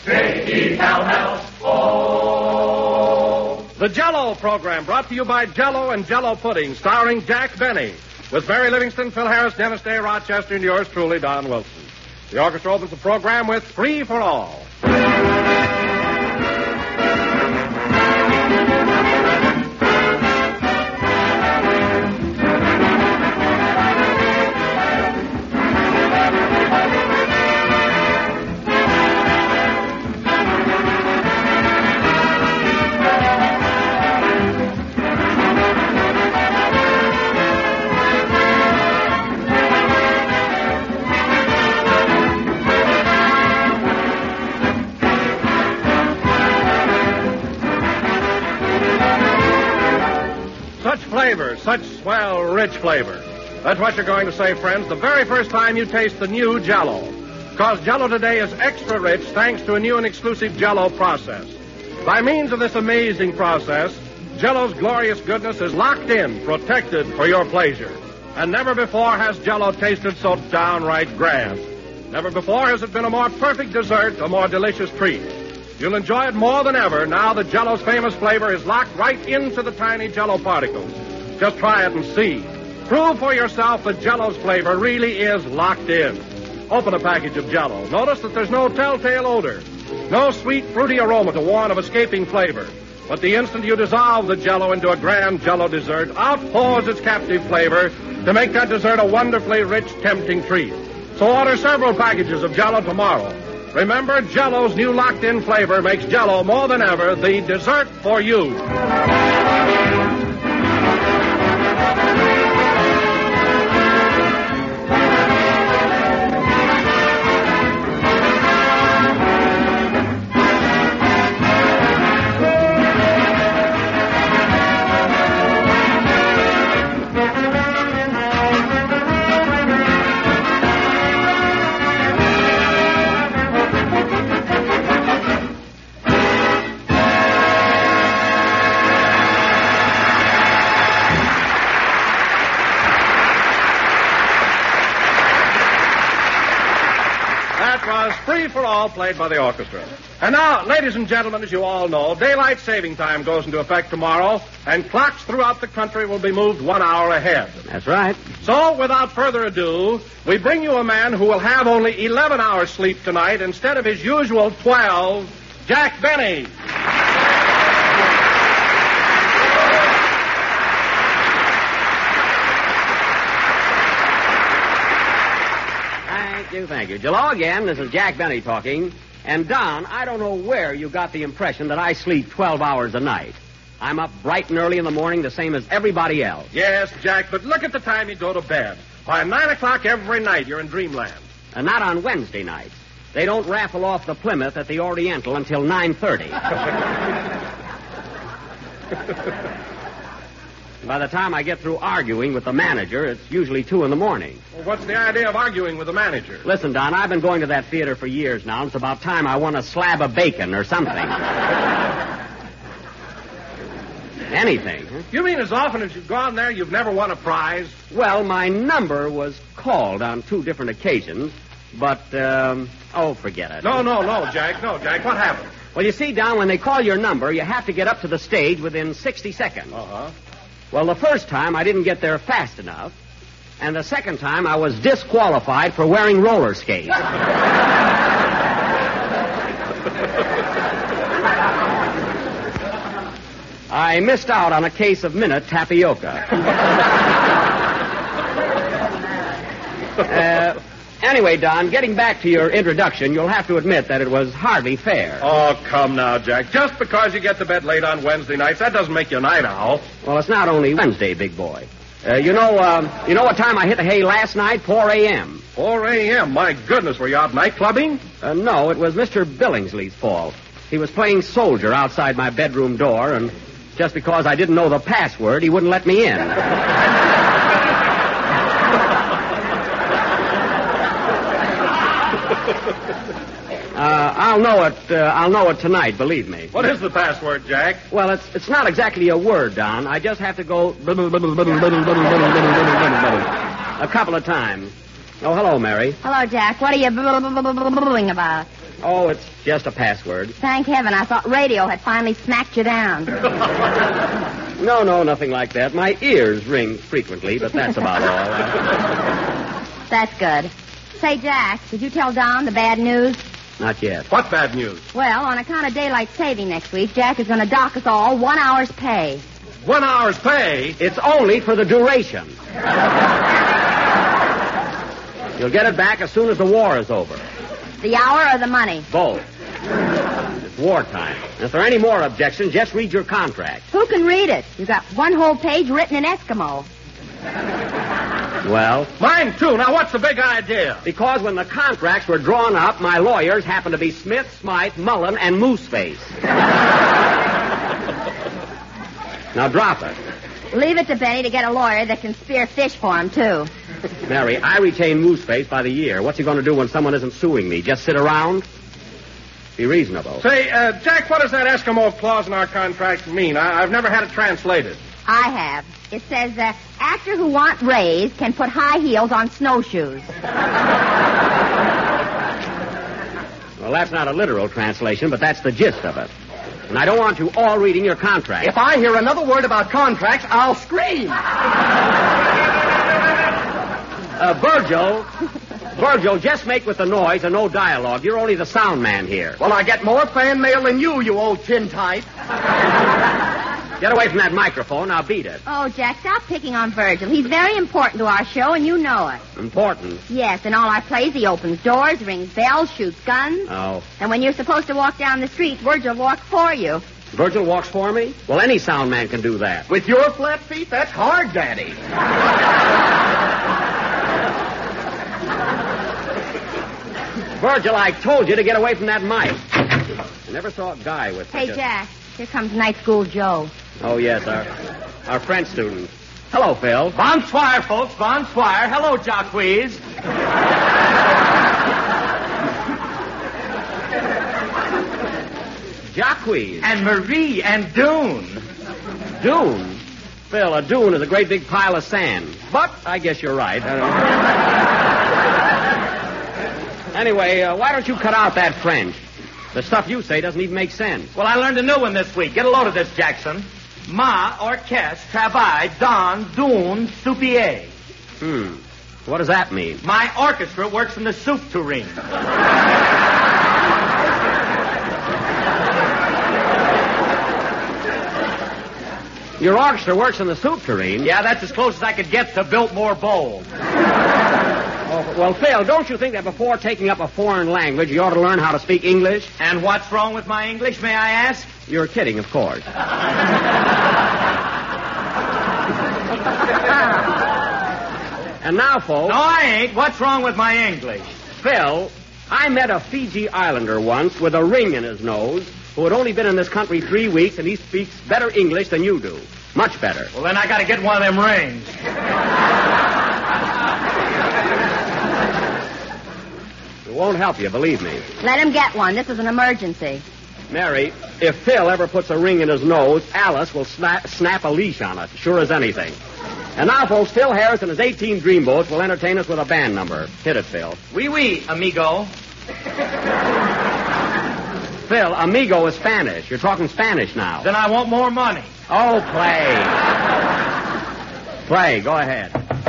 J-E-L-L-O. The Jell-O program brought to you by Jell-O and Jell-O Pudding, starring Jack Benny, with Barry Livingston, Phil Harris, Dennis Day, Rochester, and yours truly, Don Wilson. The orchestra opens the program with Free for All. Such swell, rich flavor. That's what you're going to say, friends, the very first time you taste the new Jell-O. Because Jell-O today is extra rich thanks to a new and exclusive Jell-O process. By means of this amazing process, Jell-O's glorious goodness is locked in, protected for your pleasure. And never before has Jell-O tasted so downright grand. Never before has it been a more perfect dessert, a more delicious treat. You'll enjoy it more than ever now that Jell-O's famous flavor is locked right into the tiny Jell-O particles. Just try it and see. Prove for yourself that Jell-O's flavor really is locked in. Open a package of Jell-O. Notice that there's no telltale odor, no sweet, fruity aroma to warn of escaping flavor. But the instant you dissolve the Jell-O into a grand Jell-O dessert, out pours its captive flavor to make that dessert a wonderfully rich, tempting treat. So order several packages of Jell-O tomorrow. Remember, Jell-O's new locked-in flavor makes Jell-O more than ever the dessert for you. Free for All, played by the orchestra. And now, ladies and gentlemen, as you all know, daylight saving time goes into effect tomorrow, and clocks throughout the country will be moved 1 hour ahead. That's right. So, without further ado, we bring you a man who will have only 11 hours sleep tonight instead of his usual 12, Jack Benny. Thank you. Hello again. This is Jack Benny talking. And, Don, I don't know where you got the impression that I sleep 12 hours a night. I'm up bright and early in the morning, the same as everybody else. Yes, Jack, but look at the time you go to bed. By 9 o'clock every night, you're in dreamland. And not on Wednesday nights. They don't raffle off the Plymouth at the Oriental until 9:30. By the time I get through arguing with the manager, it's usually 2 in the morning. Well, what's the idea of arguing with the manager? Listen, Don, I've been going to that theater for years now. It's about time I won a slab of bacon or something. Anything. Huh? You mean as often as you've gone there, you've never won a prize? Well, my number was called on 2 different occasions, but, forget it. No, Jack. No, Jack. What happened? Well, you see, Don, when they call your number, you have to get up to the stage within 60 seconds. Uh-huh. Well, the first time I didn't get there fast enough, and the second time I was disqualified for wearing roller skates. I missed out on a case of minute tapioca. Anyway, Don, getting back to your introduction, you'll have to admit that it was hardly fair. Oh, come now, Jack. Just because you get to bed late on Wednesday nights, that doesn't make you a night owl. Well, it's not only Wednesday, big boy. You know what time I hit the hay last night? 4 a.m. 4 a.m.? My goodness, were you out night clubbing? No, it was Mr. Billingsley's fault. He was playing soldier outside my bedroom door, and just because I didn't know the password, he wouldn't let me in. I'll know it tonight, believe me. What is the password, Jack? Well, it's not exactly a word, Don. I just have to go a couple of times. Oh, hello, Mary. Hello, Jack. What are you booing about? Oh, it's just a password. Thank heaven. I thought radio had finally smacked you down. No, nothing like that. My ears ring frequently, but that's about all. That's good. Say, Jack, did you tell Don the bad news? Not yet. What bad news? Well, on account of daylight saving next week, Jack is going to dock us all 1 hour's pay. 1 hour's pay? It's only for the duration. You'll get it back as soon as the war is over. The hour or the money? Both. It's wartime. If there are any more objections, just read your contract. Who can read it? You've got one whole page written in Eskimo. Well? Mine, too. Now, what's the big idea? Because when the contracts were drawn up, my lawyers happened to be Smith, Smythe, Mullen, and Mooseface. Now, drop it. Leave it to Benny to get a lawyer that can spear fish for him, too. Mary, I retain Mooseface by the year. What's he going to do when someone isn't suing me? Just sit around? Be reasonable. Say, Jack, what does that Eskimo clause in our contract mean? I've never had it translated. I have. It says, actor who want raise can put high heels on snowshoes. Well, that's not a literal translation, but that's the gist of it. And I don't want you all reading your contract. If I hear another word about contracts, I'll scream. Virgil, just make with the noise and no dialogue. You're only the sound man here. Well, I get more fan mail than you old tintype. Get away from that microphone. I'll beat it. Oh, Jack, stop picking on Virgil. He's very important to our show, and you know it. Important? Yes, in all our plays, he opens doors, rings bells, shoots guns. Oh. And when you're supposed to walk down the street, Virgil walks for you. Virgil walks for me? Well, any sound man can do that. With your flat feet, that's hard, Daddy. Virgil, I told you to get away from that mic. I never saw a guy with Hey, Jack, here comes Night School Joe. Oh, yes, our French student. Hello, Phil. Bonsoir, folks, bonsoir. Hello, Jacques. Jacques. And Marie and Dune. Dune? Phil, a dune is a great big pile of sand. But I guess you're right. Anyway, why don't you cut out that French? The stuff you say doesn't even make sense. Well, I learned a new one this week. Get a load of this, Jackson. Ma orchestre travaille dans Dune soupier. What does that mean? My orchestra works in the soup tureen. Your orchestra works in the soup tureen? Yeah, that's as close as I could get to Biltmore Bowl. Oh, well, Phil, don't you think that before taking up a foreign language, you ought to learn how to speak English? And what's wrong with my English, may I ask? You're kidding, of course. And now, folks... No, I ain't. What's wrong with my English? Phil, I met a Fiji Islander once with a ring in his nose who had only been in this country 3 weeks, and he speaks better English than you do. Much better. Well, then I got to get one of them rings. It won't help you, believe me. Let him get one. This is an emergency. Mary, if Phil ever puts a ring in his nose, Alice will snap a leash on it, sure as anything. And now, folks, Phil Harris and his 18 dreamboats will entertain us with a band number. Hit it, Phil. Oui, amigo. Phil, amigo is Spanish. You're talking Spanish now. Then I want more money. Oh, play. Play, go ahead.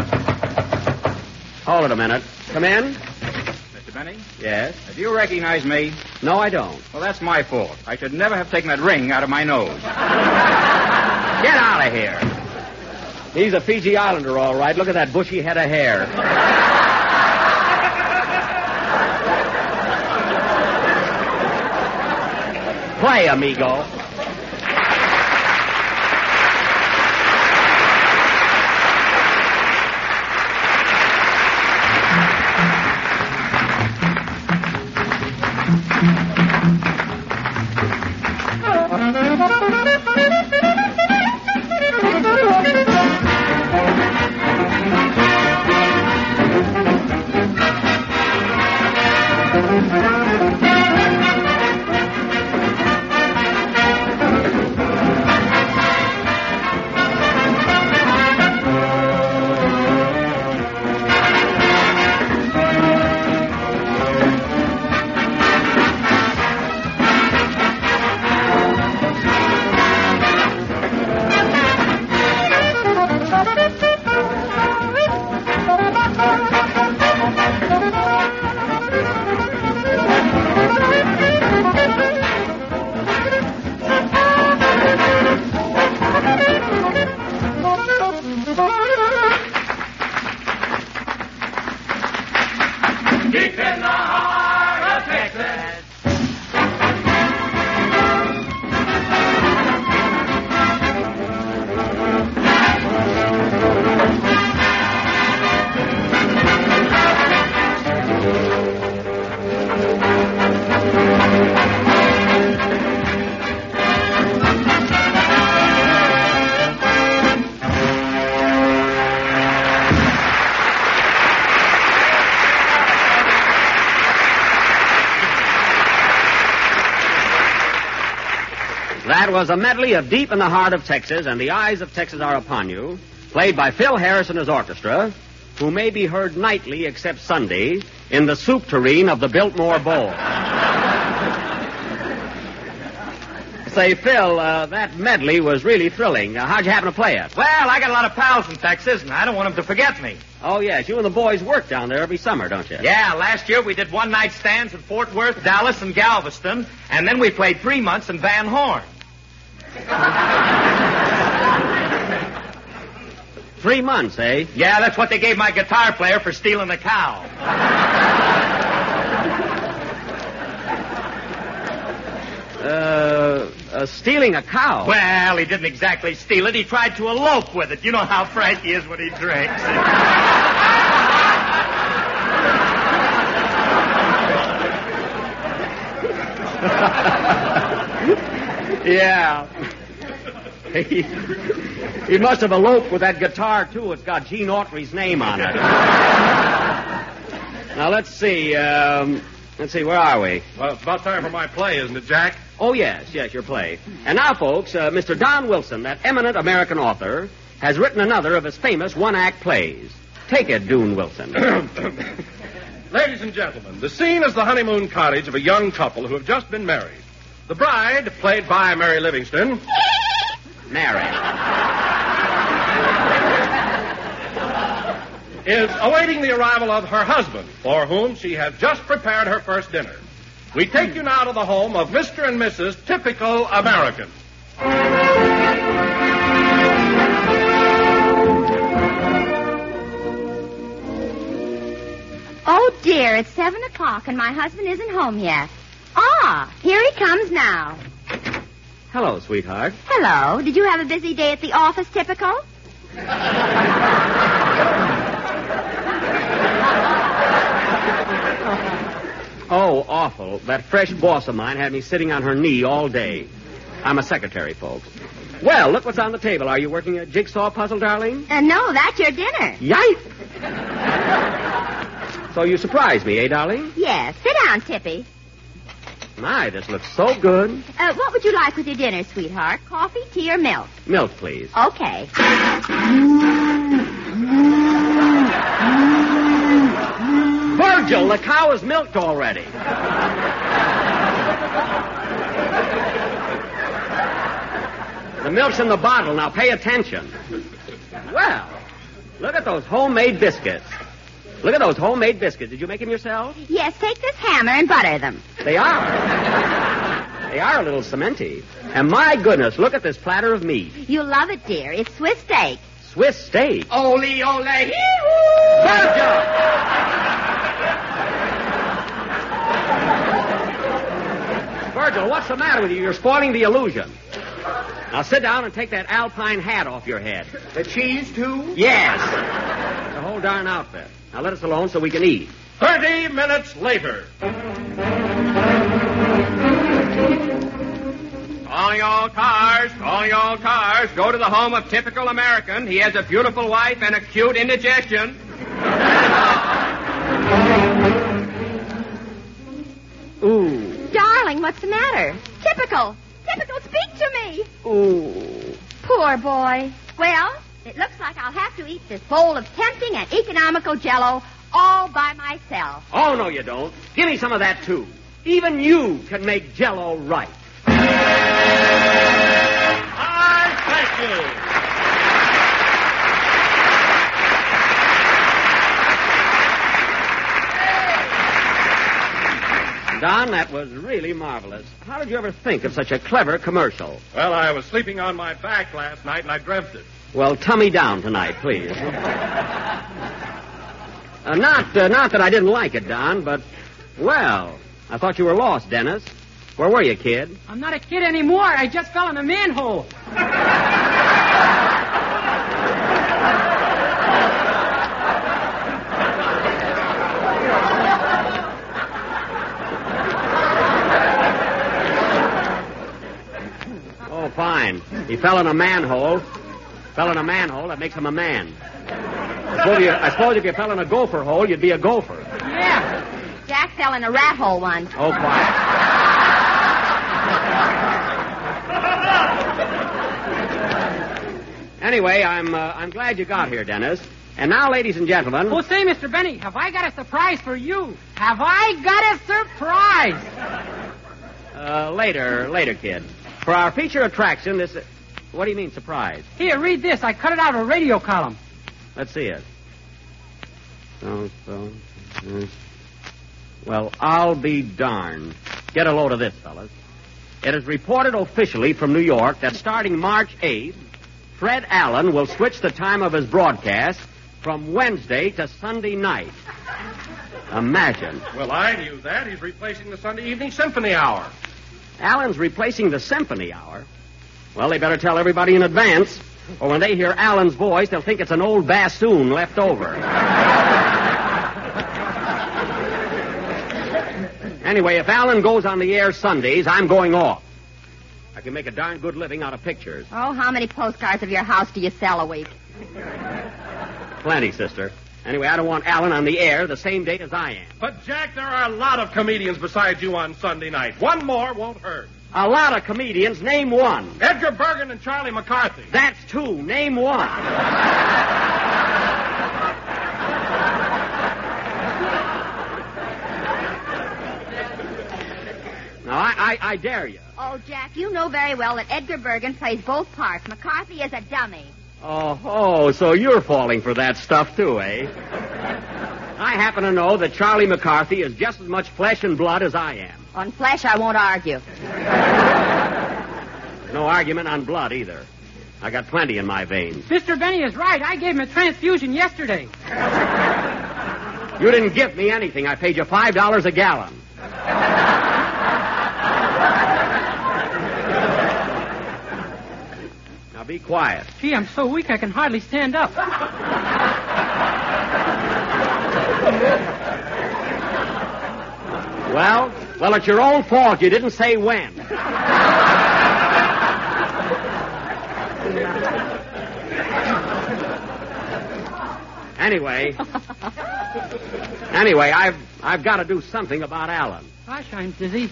Hold it a minute. Come in. Mr. Benny? Yes? Do you recognize me? No, I don't. Well, that's my fault. I should never have taken that ring out of my nose. Get out of here. He's a Fiji Islander, all right. Look at that bushy head of hair. Play, amigo. That was a medley of Deep in the Heart of Texas and The Eyes of Texas Are Upon You, played by Phil Harris and his orchestra, who may be heard nightly except Sunday in the soup tureen of the Biltmore Bowl. Say, Phil, that medley was really thrilling. How'd you happen to play it? Well, I got a lot of pals in Texas, and I don't want them to forget me. Oh, yes, you and the boys work down there every summer, don't you? Yeah, last year we did one-night stands in Fort Worth, Dallas, and Galveston, and then we played 3 months in Van Horn. 3 months, eh? Yeah, that's what they gave my guitar player for stealing the cow. Stealing a cow? Well, he didn't exactly steal it. He tried to elope with it. You know how frank he is when he drinks. Yeah. He must have eloped with that guitar, too. It's got Gene Autry's name on it. Now, let's see, where are we? Well, it's about time for my play, isn't it, Jack? Oh, yes, your play. And now, folks, Mr. Don Wilson, that eminent American author, has written another of his famous one-act plays. Take it, Doon Wilson. Ladies and gentlemen, the scene is the honeymoon cottage of a young couple who have just been married. The bride, played by Mary Livingston... Mary. ...is awaiting the arrival of her husband, for whom she has just prepared her first dinner. We take you now to the home of Mr. and Mrs. Typical American. Oh, dear, it's 7 o'clock and my husband isn't home yet. Ah, here he comes now. Hello, sweetheart. Hello. Did you have a busy day at the office, Typical? Oh, awful. That fresh boss of mine had me sitting on her knee all day. I'm a secretary, folks. Well, look what's on the table. Are you working a jigsaw puzzle, darling? No, that's your dinner. Yipe! So you surprised me, eh, darling? Yes. Sit down, Tippy. My, this looks so good. What would you like with your dinner, sweetheart? Coffee, tea, or milk? Milk, please. Okay. Virgil, the cow is milked already. The milk's in the bottle. Now pay attention. Well, look at those homemade biscuits. Look at those homemade biscuits. Did you make them yourself? Yes, take this hammer and butter them. They are. They are a little cementy. And my goodness, look at this platter of meat. You'll love it, dear. It's Swiss steak. Swiss steak. Ole, ole, Virgil! Virgil, what's the matter with you? You're spoiling the illusion. Now sit down and take that alpine hat off your head. The cheese, too? Yes. The whole darn outfit. Now let us alone so we can eat. 30 minutes later. Calling all cars, calling all cars. Go to the home of Typical American. He has a beautiful wife and acute indigestion. Ooh. Darling, what's the matter? Typical. Typical, speak to me. Ooh. Poor boy. Well, it looks like I'll have to eat this bowl of tempting and economical Jell-O all by myself. Oh, no, you don't. Give me some of that, too. Even you can make Jell-O right. I thank you. Don, that was really marvelous. How did you ever think of such a clever commercial? Well, I was sleeping on my back last night and I dreamt it. Well, tummy down tonight, please. Not that I didn't like it, Don, but, well, I thought you were lost, Dennis. Where were you, kid? I'm not a kid anymore. I just fell in a manhole. Oh, fine. He fell in a manhole. Fell in a manhole, that makes him a man. I suppose if you fell in a gopher hole, you'd be a gopher. Yeah. Jack fell in a rat hole once. Oh, quiet. Anyway, I'm glad you got here, Dennis. And now, ladies and gentlemen... Oh, say, Mr. Benny, have I got a surprise for you? Have I got a surprise? Later, kid. For our feature attraction, this... What do you mean, surprise? Here, read this. I cut it out of a radio column. Let's see it. Well, I'll be darned. Get a load of this, fellas. It is reported officially from New York that starting March 8th, Fred Allen will switch the time of his broadcast from Wednesday to Sunday night. Imagine. Well, I knew that. He's replacing the Sunday evening symphony hour. Allen's replacing the symphony hour? Well, they better tell everybody in advance, or when they hear Allen's voice, they'll think it's an old bassoon left over. Anyway, if Allen goes on the air Sundays, I'm going off. I can make a darn good living out of pictures. Oh, how many postcards of your house do you sell a week? Plenty, sister. Anyway, I don't want Allen on the air the same day as I am. But, Jack, there are a lot of comedians besides you on Sunday night. One more won't hurt. A lot of comedians. Name one. Edgar Bergen and Charlie McCarthy. That's two. Name one. Now, I dare you. Oh, Jack, you know very well that Edgar Bergen plays both parts. McCarthy is a dummy. Oh, so you're falling for that stuff, too, eh? I happen to know that Charlie McCarthy is just as much flesh and blood as I am. On flesh, I won't argue. No argument on blood, either. I got plenty in my veins. Mr. Benny is right. I gave him a transfusion yesterday. You didn't give me anything. I paid you $5 a gallon. Now be quiet. Gee, I'm so weak I can hardly stand up. Well, it's your own fault. You didn't say when. Anyway, I've got to do something about Allen. Gosh, I'm dizzy.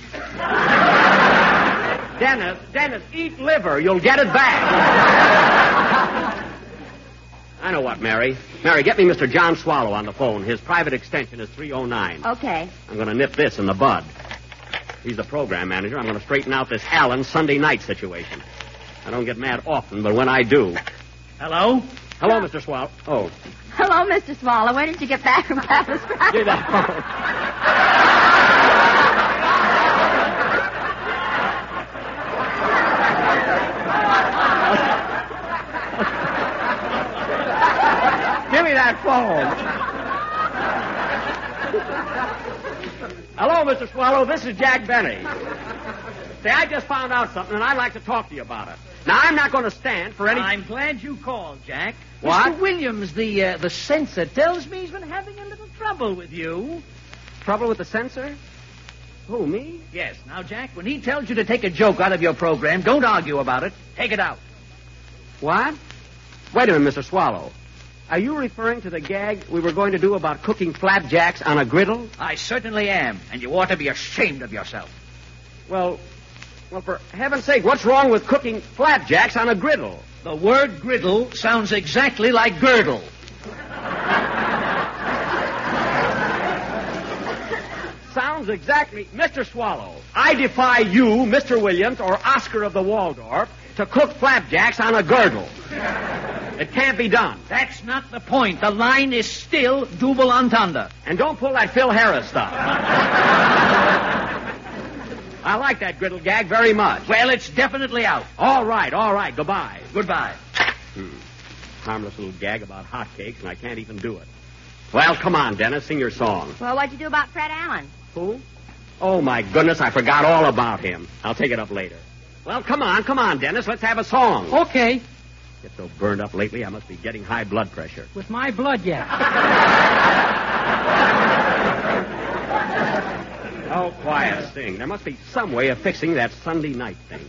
Dennis, eat liver. You'll get it back. I know what, Mary. Mary, get me Mr. John Swallow on the phone. His private extension is 309. Okay. I'm going to nip this in the bud. He's the program manager. I'm going to straighten out this Allen Sunday night situation. I don't get mad often, but when I do... Hello? Hello, Mr. Swallow. Oh. Hello, Mr. Swallow. When did you get back from Papa's Pride? Give that phone. Give me that phone. Hello, Mr. Swallow. This is Jack Benny. Say, I just found out something, and I'd like to talk to you about it. Now, I'm not going to stand for any... I'm glad you called, Jack. What? Mr. Williams, the censor, tells me he's been having a little trouble with you. Trouble with the censor? Who, me? Yes. Now, Jack, when he tells you to take a joke out of your program, don't argue about it. Take it out. What? Wait a minute, Mr. Swallow. Are you referring to the gag we were going to do about cooking flapjacks on a griddle? I certainly am, and you ought to be ashamed of yourself. Well, for heaven's sake, what's wrong with cooking flapjacks on a griddle? The word griddle sounds exactly like girdle. Sounds exactly... Mr. Swallow, I defy you, Mr. Williams, or Oscar of the Waldorf, to cook flapjacks on a girdle. It can't be done. That's not the point. The line is still double entendre. And don't pull that Phil Harris stuff. I like that griddle gag very much. Well, it's definitely out. All right. Goodbye. Goodbye. Harmless little gag about hotcakes, and I can't even do it. Well, come on, Dennis, sing your song. Well, what'd you do about Fred Allen? Who? Oh, my goodness, I forgot all about him. I'll take it up later. Well, come on, Dennis, let's have a song. Okay. Get so burned up lately, I must be getting high blood pressure. With my blood, yeah. Oh, quiet, sing. There must be some way of fixing that Sunday night thing.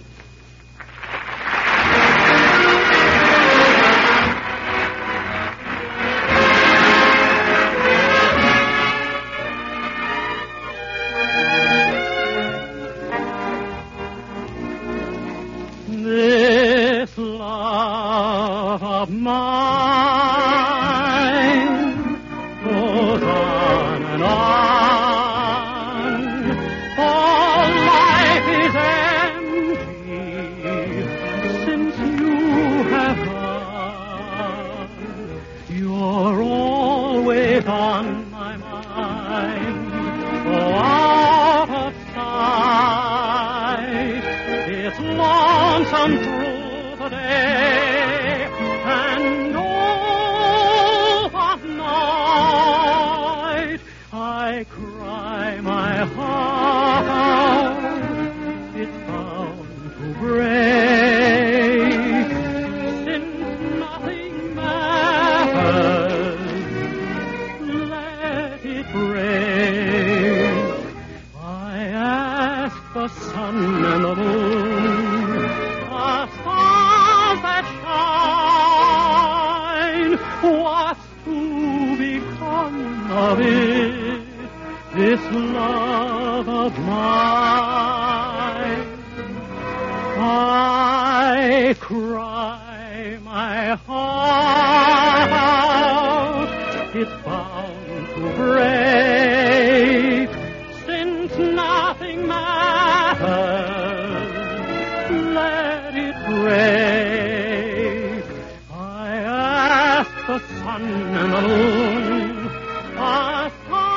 This love of sun and the moon, the stars that shine. What's to become of it, this love of mine? I cry my heart out, it's bound to break, since nothing matters, let it break. I ask the sun and the moon, the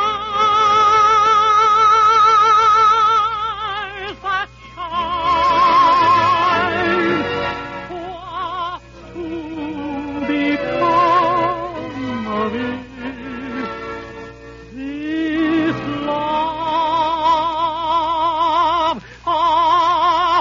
stars that shine, what's to become of it? This love of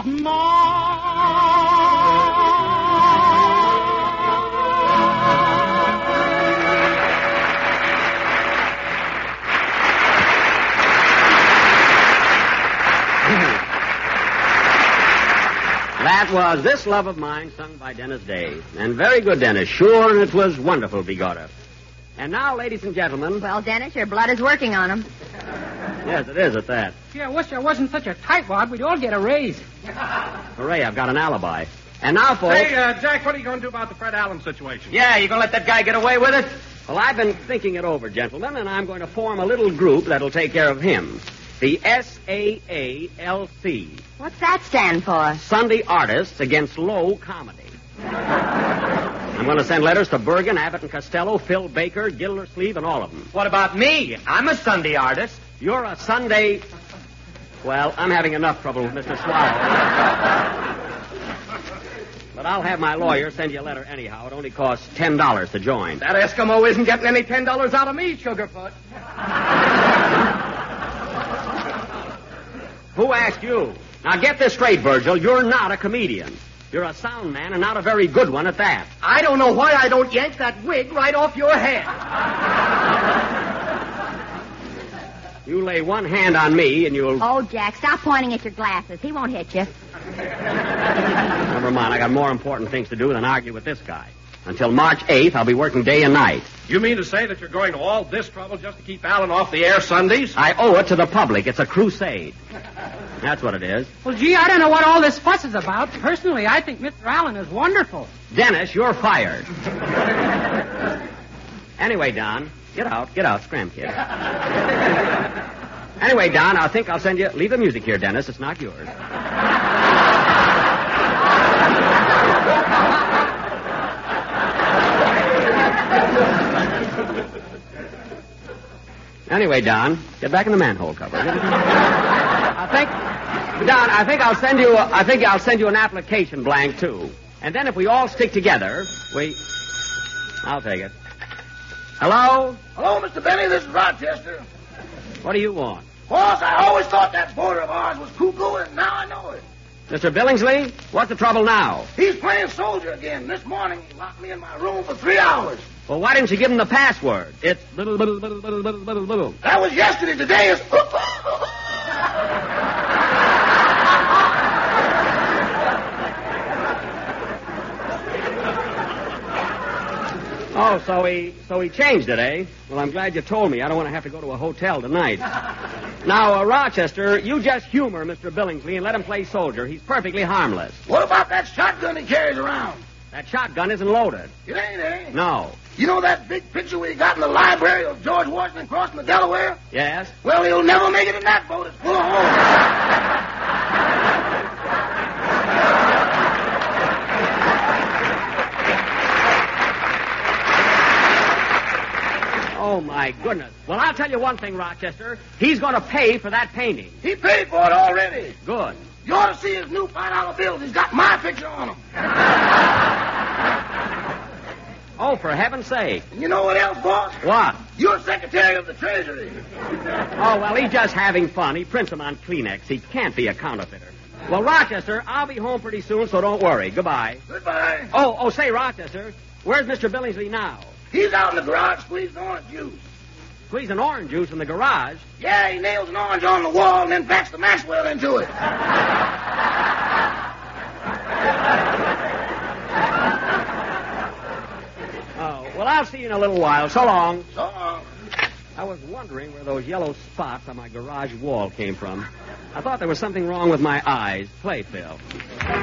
That was This Love of Mine, sung by Dennis Day. And very good, Dennis. Sure, it was wonderful, Begorra. And now, ladies and gentlemen... Well, Dennis, your blood is working on him. Yes, it is at that. Gee, I wish I wasn't such a tightwad. We'd all get a raise. Hooray, I've got an alibi. And now, folks... Hey, Jack, what are you going to do about the Fred Allen situation? Yeah, you gonna let that guy get away with it? Well, I've been thinking it over, gentlemen, and I'm going to form a little group that'll take care of him. The SAALC. What's that stand for? Sunday Artists Against Low Comedy. I'm going to send letters to Bergen, Abbott and Costello, Phil Baker, Gildersleeve, and all of them. What about me? I'm a Sunday artist. You're a Sunday... Well, I'm having enough trouble with Mr. Swallow. But I'll have my lawyer send you a letter anyhow. It only costs $10 to join. That Eskimo isn't getting any $10 out of me, Sugarfoot. Who asked you? Now, get this straight, Virgil. You're not a comedian. You're a sound man, and not a very good one at that. I don't know why I don't yank that wig right off your head. You lay one hand on me, and you'll... Oh, Jack, stop pointing at your glasses. He won't hit you. Never mind. I got more important things to do than argue with this guy. Until March 8th, I'll be working day and night. You mean to say that you're going to all this trouble just to keep Allen off the air Sundays? I owe it to the public. It's a crusade. That's what it is. Well, gee, I don't know what all this fuss is about. Personally, I think Mr. Allen is wonderful. Dennis, you're fired. Anyway, Don, get out, scram, kid. Anyway, Don, I think I'll send you... Leave the music here, Dennis. It's not yours. Anyway, Don, get back in the manhole cover. I think I'll send you an application blank too. And then if we all stick together, I'll take it. Hello? Hello, Mr. Benny. This is Rochester. What do you want? Boss, I always thought that boarder of ours was cuckoo, and now I know it. Mr. Billingsley, what's the trouble now? He's playing soldier again. This morning he locked me in my room for 3 hours. Well, why didn't you give him the password? It's... That was yesterday. Today is... Oh, so he changed it, eh? Well, I'm glad you told me. I don't want to have to go to a hotel tonight. Now, Rochester, you just humor Mr. Billingsley and let him play soldier. He's perfectly harmless. What about that shotgun he carries around? That shotgun isn't loaded. It ain't, eh? No. You know that big picture we got in the library of George Washington crossing the Delaware? Yes? Well, he'll never make it in that boat. It's full of holes. Oh, my goodness. Well, I'll tell you one thing, Rochester. He's going to pay for that painting. He paid for it already. Good. You ought to see his new $5 bills. He's got my picture on them. Oh, for heaven's sake. And you know what else, boss? What? You're Secretary of the Treasury. Oh, well, he's just having fun. He prints them on Kleenex. He can't be a counterfeiter. Well, Rochester, I'll be home pretty soon, so don't worry. Goodbye. Goodbye. Oh, say, Rochester, where's Mr. Billingsley now? He's out in the garage squeezing orange juice. squeeze an orange juice in the garage. Yeah, he nails an orange on the wall and then backs the Maxwell into it. Oh, well, I'll see you in a little while. So long. So long. I was wondering where those yellow spots on my garage wall came from. I thought there was something wrong with my eyes. Play, Phil. If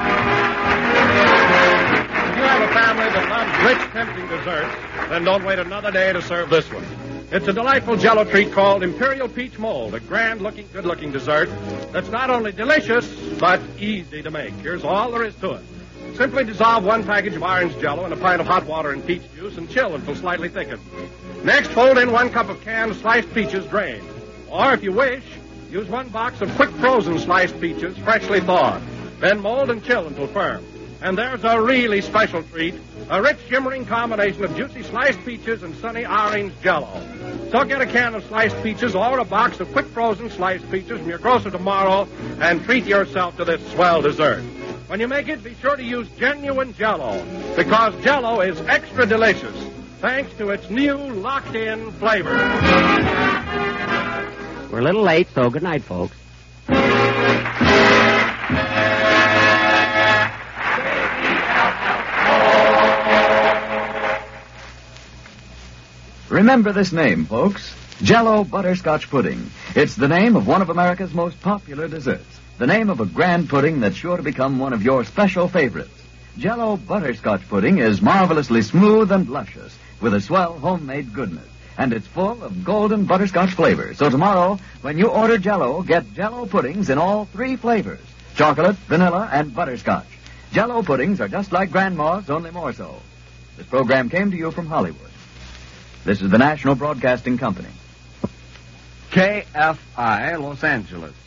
you have a family that loves rich, tempting desserts, then don't wait another day to serve this one. It's a delightful Jell-O treat called Imperial Peach Mold, a grand-looking, good-looking dessert that's not only delicious, but easy to make. Here's all there is to it. Simply dissolve 1 package of orange Jell-O in a pint of hot water and peach juice and chill until slightly thickened. Next, fold in 1 cup of canned sliced peaches drained. Or, if you wish, use 1 box of quick frozen sliced peaches, freshly thawed. Then mold and chill until firm. And there's a really special treat, a rich, shimmering combination of juicy sliced peaches and sunny orange Jell-O. So get a can of sliced peaches or a box of quick frozen sliced peaches from your grocer tomorrow and treat yourself to this swell dessert. When you make it, be sure to use genuine Jell-O, because Jell-O is extra delicious, thanks to its new locked-in flavor. We're a little late, so good night, folks. Remember this name, folks. Jell-O Butterscotch Pudding. It's the name of one of America's most popular desserts. The name of a grand pudding that's sure to become one of your special favorites. Jell-O Butterscotch Pudding is marvelously smooth and luscious with a swell homemade goodness. And it's full of golden butterscotch flavor. So tomorrow, when you order Jell-O, get Jell-O puddings in all 3 flavors. Chocolate, vanilla, and butterscotch. Jell-O puddings are just like Grandma's, only more so. This program came to you from Hollywood. This is the National Broadcasting Company. KFI, Los Angeles.